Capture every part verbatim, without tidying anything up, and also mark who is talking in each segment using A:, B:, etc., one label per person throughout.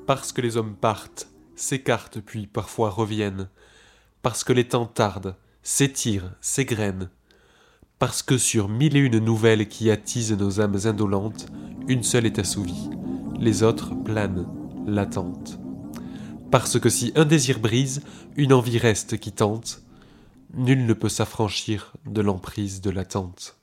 A: Parce que les hommes partent, s'écartent puis parfois reviennent, parce que les temps tardent, s'étirent, s'égrènent, parce que sur mille et une nouvelles qui attisent nos âmes indolentes, une seule est assouvie, les autres planent, latentes. Parce que si un désir brise, une envie reste qui tente, nul ne peut s'affranchir de l'emprise de l'attente.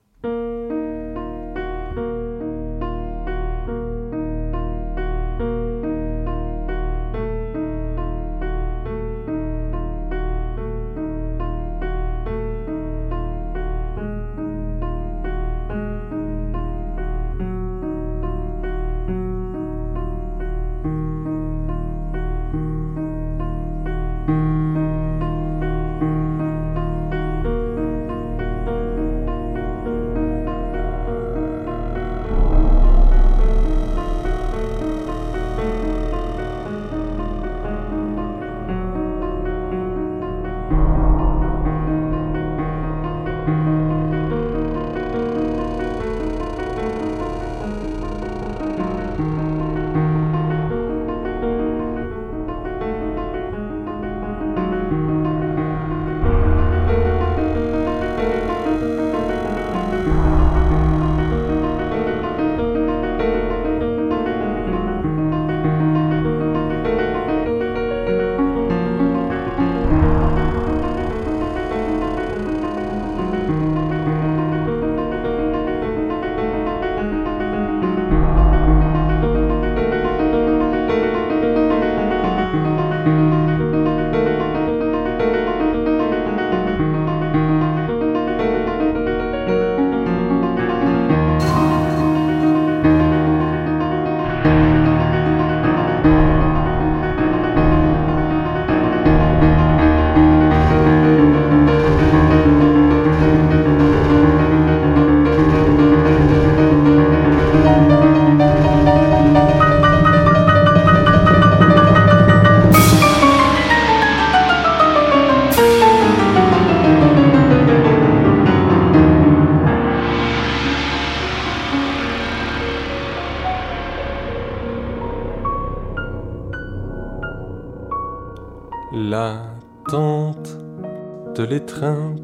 A: L'attente de l'étreinte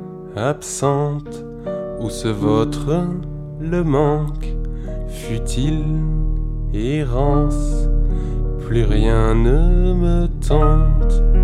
A: absente, où se vautre le manque, futile errance, plus rien ne me tente.